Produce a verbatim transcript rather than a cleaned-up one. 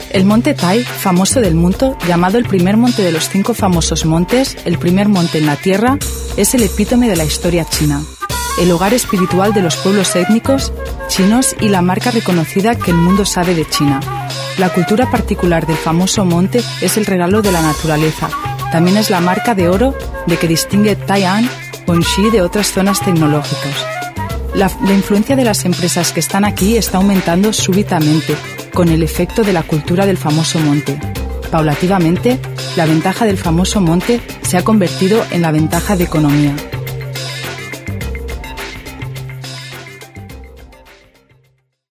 El monte Tai, famoso del mundo, llamado el primer monte de los cinco famosos montes, el primer monte en la Tierra, es el epítome de la historia china, el hogar espiritual de los pueblos étnicos chinos y la marca reconocida que el mundo sabe de China. La cultura particular del famoso monte es el regalo de la naturaleza. También es la marca de oro de que distingue Tai'an o Enshi de otras zonas tecnológicas. La, la influencia de las empresas que están aquí está aumentando súbitamente con el efecto de la cultura del famoso monte. Paulativamente, la ventaja del famoso monte se ha convertido en la ventaja de economía.